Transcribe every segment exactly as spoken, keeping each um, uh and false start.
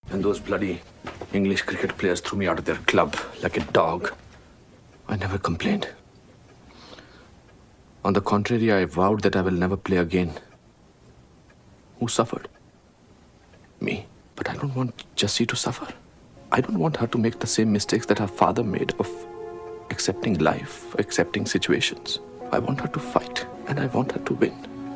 And those bloody English cricket players threw me out of their club like a dog. I never complained. On the contrary, I vowed that I will never play again. Who suffered? Me. But I don't want Jessie to suffer. I don't want her to make the same mistakes that her father made of accepting life, accepting situations. I want her to fight, and I want her to win.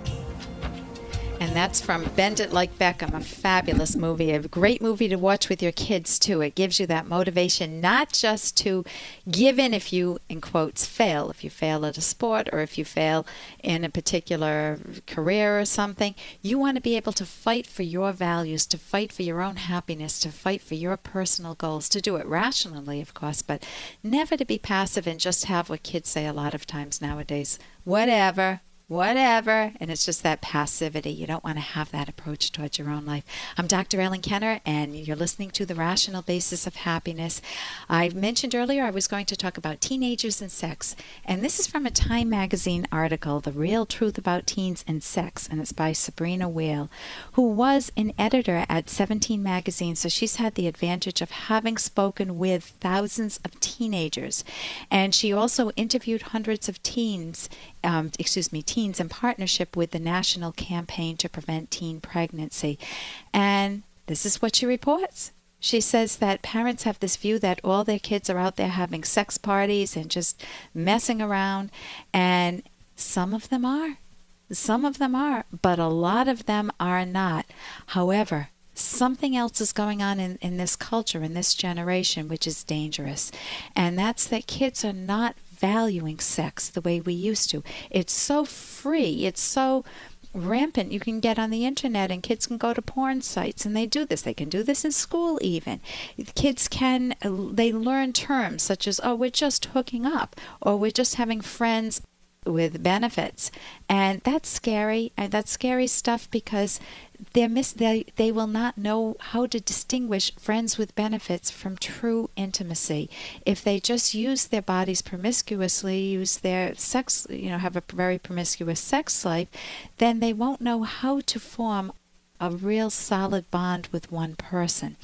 And that's from Bend It Like Beckham, a fabulous movie, a great movie to watch with your kids, too. It gives you that motivation not just to give in if you, in quotes, fail, if you fail at a sport or if you fail in a particular career or something. You want to be able to fight for your values, to fight for your own happiness, to fight for your personal goals, to do it rationally, of course, but never to be passive and just have what kids say a lot of times nowadays, whatever. Whatever, and it's just that passivity. You don't want to have that approach towards your own life. I'm Doctor Ellen Kenner, and you're listening to The Rational Basis of Happiness. I mentioned earlier I was going to talk about teenagers and sex, and this is from a Time magazine article, The Real Truth About Teens and Sex, and it's by Sabrina Whale, who was an editor at seventeen magazine, so she's had the advantage of having spoken with thousands of teenagers, and she also interviewed hundreds of teens Um, excuse me, teens in partnership with the National Campaign to Prevent Teen Pregnancy. And this is what she reports. She says that parents have this view that all their kids are out there having sex parties and just messing around, and some of them are. Some of them are, but a lot of them are not. However, something else is going on in, in this culture, in this generation, which is dangerous. And that's that kids are not valuing sex the way we used to. It's so free. It's so rampant. You can get on the internet and kids can go to porn sites and they do this. They can do this in school even. Kids can, they learn terms such as, oh, we're just hooking up, or we're just having friends with benefits. And that's scary. And that's scary stuff because they're mis- they, they will not know how to distinguish friends with benefits from true intimacy. If they just use their bodies promiscuously, use their sex, you know, have a very promiscuous sex life, then they won't know how to form a real solid bond with one person.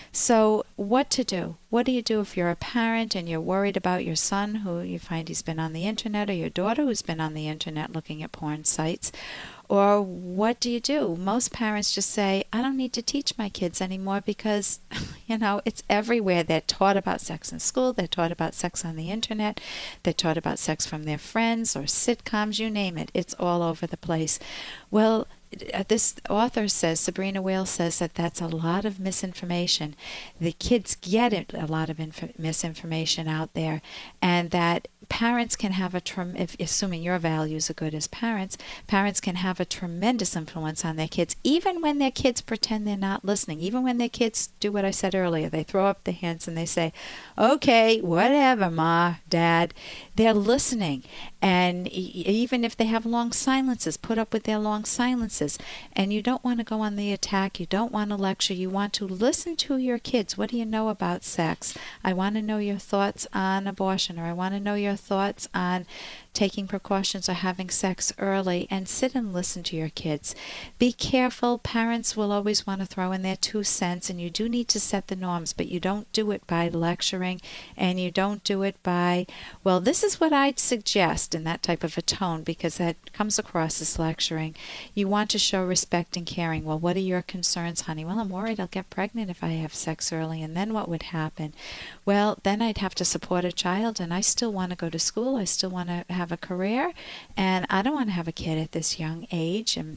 So what to do? What do you do if you're a parent and you're worried about your son who you find he's been on the internet, or your daughter who's been on the internet looking at porn sites? Or what do you do? Most parents just say, I don't need to teach my kids anymore because, you know, it's everywhere. They're taught about sex in school. They're taught about sex on the internet. They're taught about sex from their friends or sitcoms, you name it. It's all over the place. Well, this author says, Sabrina Whale says, that that's a lot of misinformation. The kids get it, a lot of inf- misinformation out there, and that parents can have a, trem- if, assuming your values are good as parents, parents can have a tremendous influence on their kids, even when their kids pretend they're not listening, even when their kids do what I said earlier. They throw up their hands and they say, okay, whatever, Ma, Dad. They're listening. And e- even if they have long silences, put up with their long silences. And you don't want to go on the attack. You don't want to lecture. You want to listen to your kids. What do you know about sex? I want to know your thoughts on abortion, or I want to know your thoughts on taking precautions or having sex early, and sit and listen to your kids. Be careful. Parents will always want to throw in their two cents, and you do need to set the norms, but you don't do it by lecturing, and you don't do it by, well, this is what I'd suggest, in that type of a tone, because that comes across as lecturing. You want to show respect and caring. Well, what are your concerns, honey? Well, I'm worried I'll get pregnant if I have sex early, and then what would happen? Well, then I'd have to support a child, and I still want to go to school. I still want to have a career, and I don't want to have a kid at this young age. And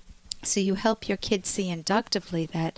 so you help your kids see inductively that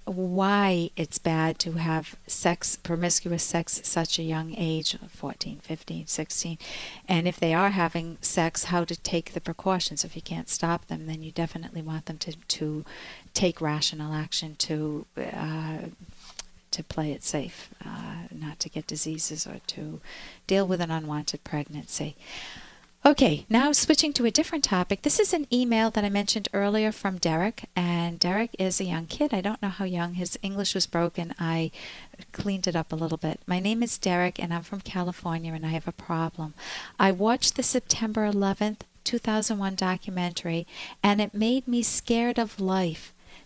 why it's bad to have sex, promiscuous sex at such a young age, fourteen, fifteen, sixteen. And if they are having sex, how to take the precautions. If you can't stop them, then you definitely want them to, to take rational action to uh, to play it safe, uh, not to get diseases or to deal with an unwanted pregnancy. Okay, now switching to a different topic. This is an email that I mentioned earlier from Derek, and Derek is a young kid. I don't know how young. His English was broken. I cleaned it up a little bit. My name is Derek, and I'm from California, and I have a problem. I watched the September eleventh, two thousand one documentary, and it made me scared of life.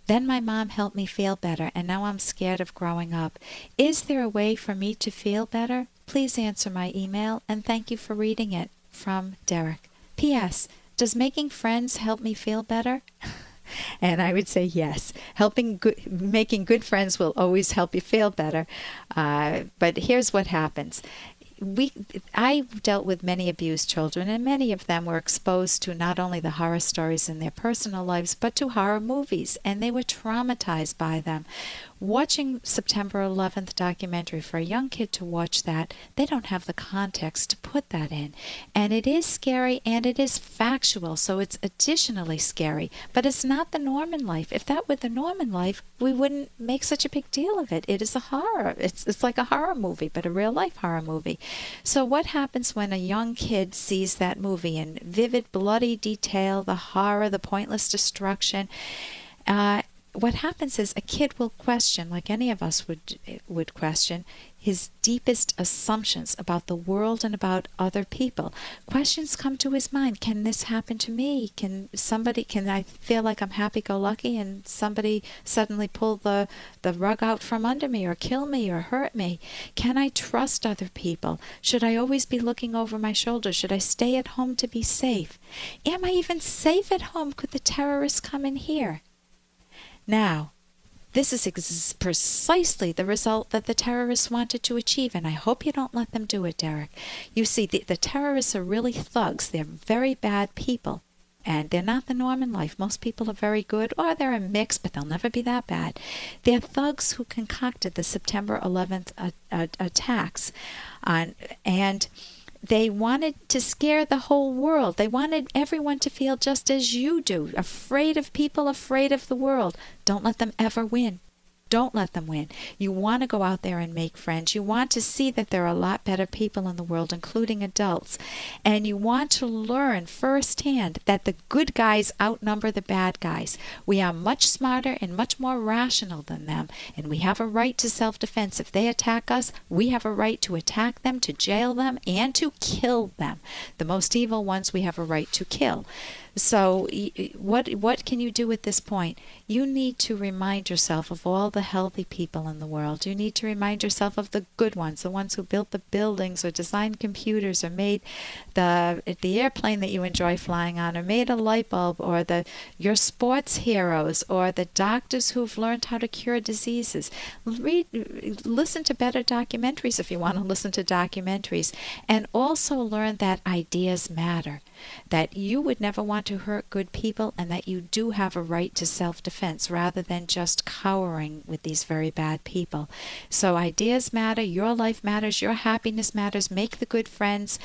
Then my mom helped me feel better, and now I'm scared of growing up. Is there a way for me to feel better? Please answer my email, and thank you for reading it. From Derek. P S. Does making friends help me feel better? And I would say yes. Helping good, making good friends will always help you feel better. Uh, but here's what happens. We, I dealt with many abused children, and many of them were exposed to not only the horror stories in their personal lives, but to horror movies, and they were traumatized by them. Watching September eleventh documentary, for a young kid to watch that, they don't have the context to put that in. And it is scary, and it is factual, so it's additionally scary. But it's not the norm in life. If that were the norm in life, we wouldn't make such a big deal of it. It is a horror. It's, it's like a horror movie, but a real-life horror movie. So what happens when a young kid sees that movie in vivid, bloody detail, the horror, the pointless destruction? Uh, what happens is a kid will question, like any of us would would question, his deepest assumptions about the world and about other people. Questions come to his mind. Can this happen to me? Can somebody, can I feel like I'm happy-go-lucky and somebody suddenly pull the, the rug out from under me or kill me or hurt me? Can I trust other people? Should I always be looking over my shoulder? Should I stay at home to be safe? Am I even safe at home? Could the terrorists come in here? Now, this is ex- precisely the result that the terrorists wanted to achieve, and I hope you don't let them do it, Derek. You see, the, the terrorists are really thugs. They're very bad people, and they're not the norm in life. Most people are very good, or they're a mix, but they'll never be that bad. They're thugs who concocted the September eleventh uh, uh, attacks, on, and they wanted to scare the whole world. They wanted everyone to feel just as you do, afraid of people, afraid of the world. Don't let them ever win. Don't let them win. You want to go out there and make friends. You want to see that there are a lot better people in the world, including adults. And you want to learn firsthand that the good guys outnumber the bad guys. We are much smarter and much more rational than them, and we have a right to self-defense. If they attack us, we have a right to attack them, to jail them, and to kill them. The most evil ones we have a right to kill. So what what can you do at this point? You need to remind yourself of all the healthy people in the world. You need to remind yourself of the good ones, the ones who built the buildings or designed computers or made the the airplane that you enjoy flying on, or made a light bulb, or the your sports heroes, or the doctors who've learned how to cure diseases. Read, listen to better documentaries if you want to listen to documentaries, and also learn that ideas matter, that you would never want to hurt good people, and that you do have a right to self-defense rather than just cowering with these very bad people. So ideas matter, your life matters, your happiness matters. Make the good friends,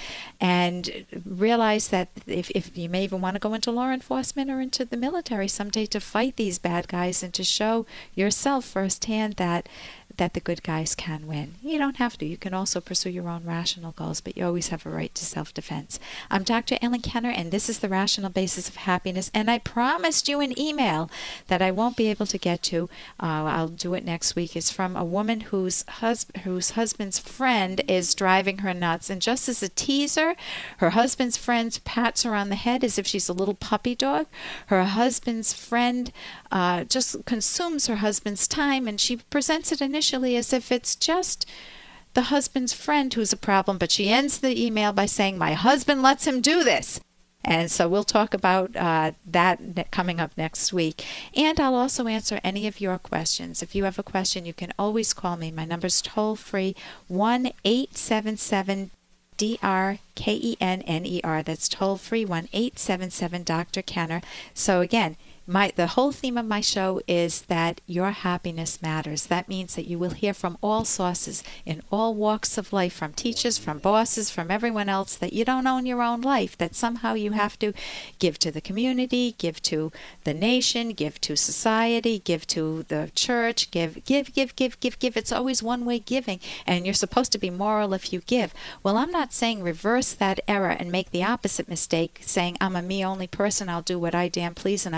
and realize that if, if you may even want to go into law enforcement or into the military someday to fight these bad guys and to show yourself firsthand that that the good guys can win. You don't have to. You can also pursue your own rational goals, but you always have a right to self-defense. I'm Doctor Ellen Kenner, and this is The Rational Basis of Happiness, and I promised you an email that I won't be able to get to. Uh, I'll do it next week. It's from a woman whose, hus- whose husband's friend is driving her nuts, and just as a teaser, her husband's friend pats her on the head as if she's a little puppy dog. Her husband's friend uh, just consumes her husband's time, and she presents it initially as if it's just the husband's friend who's a problem, but she ends the email by saying, "My husband lets him do this." And so we'll talk about uh, that coming up next week. And I'll also answer any of your questions. If you have a question, you can always call me. My number's toll free, one eight seven seven D R K E N N E R. That's toll free, one eight seven seven Doctor Kenner. So again, My, the whole theme of my show is that your happiness matters. That means that you will hear from all sources in all walks of life, from teachers, from bosses, from everyone else, that you don't own your own life, that somehow you have to give to the community, give to the nation, give to society, give to the church, give, give, give, give, give, give. It's always one-way giving, and you're supposed to be moral if you give. Well, I'm not saying reverse that error and make the opposite mistake, saying I'm a me-only person, I'll do what I damn please, and I don't give a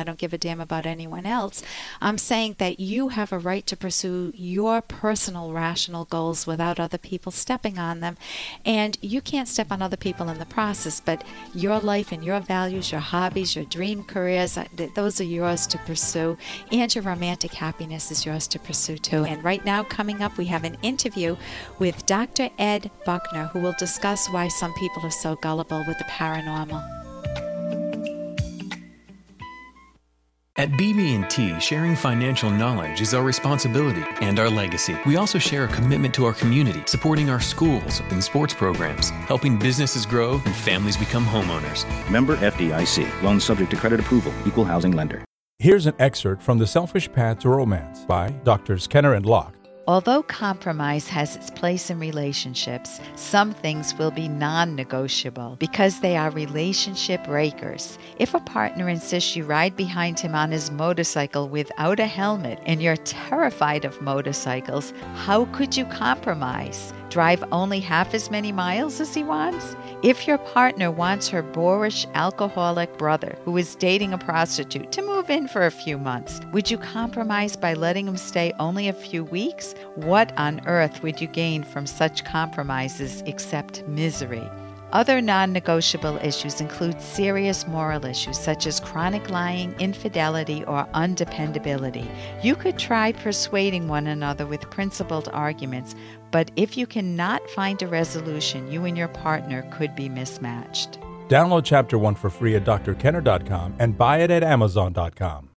damn about anyone else. I'm saying that you have a right to pursue your personal rational goals without other people stepping on them. And you can't step on other people in the process, but your life and your values, your hobbies, your dream careers, those are yours to pursue. And your romantic happiness is yours to pursue too. And right now, coming up, we have an interview with Doctor Ed Buckner, who will discuss why some people are so gullible with the paranormal. At B B and T, sharing financial knowledge is our responsibility and our legacy. We also share a commitment to our community, supporting our schools and sports programs, helping businesses grow and families become homeowners. Member F D I C. Loan subject to credit approval. Equal housing lender. Here's an excerpt from The Selfish Path to Romance by Doctors Kenner and Locke. Although compromise has its place in relationships, some things will be non-negotiable because they are relationship breakers. If a partner insists you ride behind him on his motorcycle without a helmet and you're terrified of motorcycles, how could you compromise? Drive only half as many miles as he wants? If your partner wants her boorish alcoholic brother who is dating a prostitute to move in for a few months, would you compromise by letting him stay only a few weeks? What on earth would you gain from such compromises except misery? Other non-negotiable issues include serious moral issues such as chronic lying, infidelity, or undependability. You could try persuading one another with principled arguments, but if you cannot find a resolution, you and your partner could be mismatched. Download Chapter one for free at D R kenner dot com and buy it at amazon dot com.